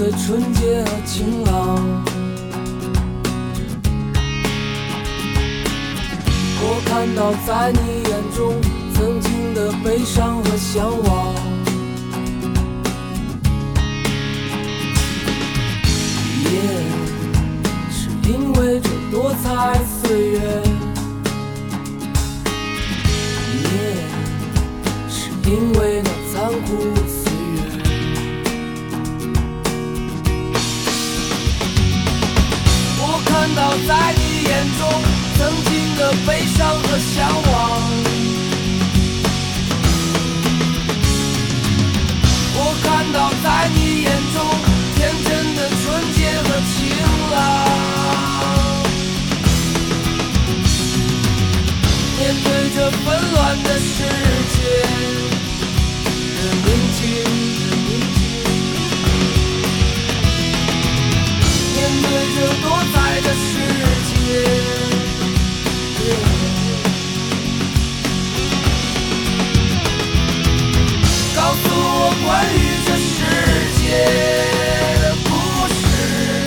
的纯洁和晴朗。我看到在你眼中曾经的悲伤和向往，也是因为这多彩岁月，也是因为那残酷岁月。我看到在你眼中曾经的悲伤和向往，我看到在你眼中天真的纯洁和晴朗。面对这纷乱的世界的宁静，面对这多彩的世界，告诉我关于这世界的故事，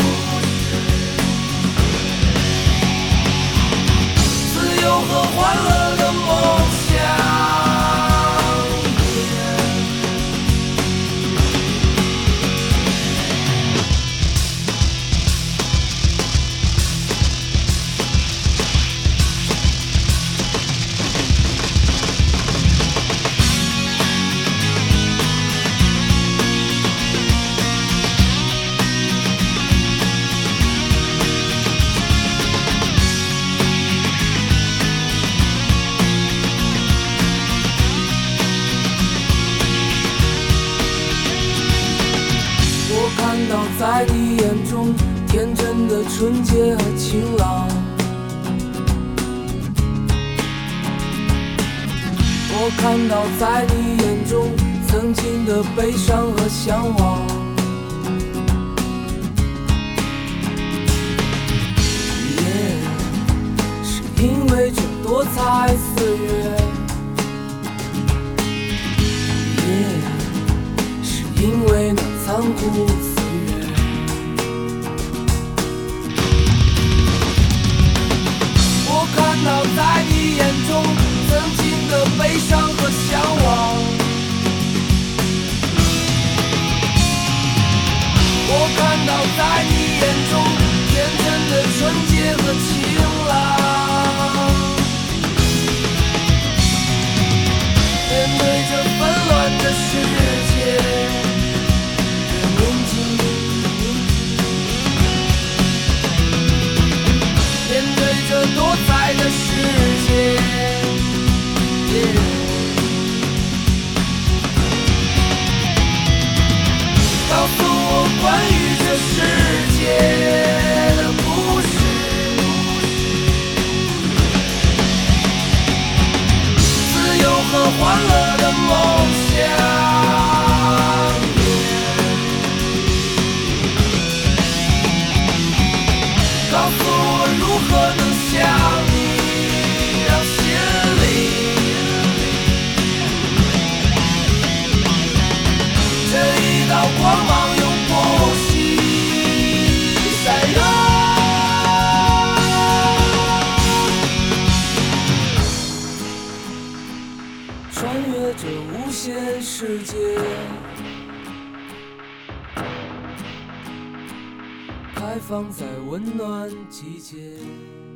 自由和欢乐的梦想。看到在你眼中天真的纯洁和晴朗，我看到在你眼中曾经的悲伤和向往，也是因为这多彩岁月，也是因为那残酷岁月。我看到在你眼中曾经的悲伤和向往，我看到在你眼中天真的纯洁和晴朗。面对这纷乱的世界，面对这多彩的世界，告诉我关于这世界的故事，自由和欢乐的梦想。告诉我如何能像你让心里这一道光芒永不息闪耀。穿越这无限世界，开放在温暖季节。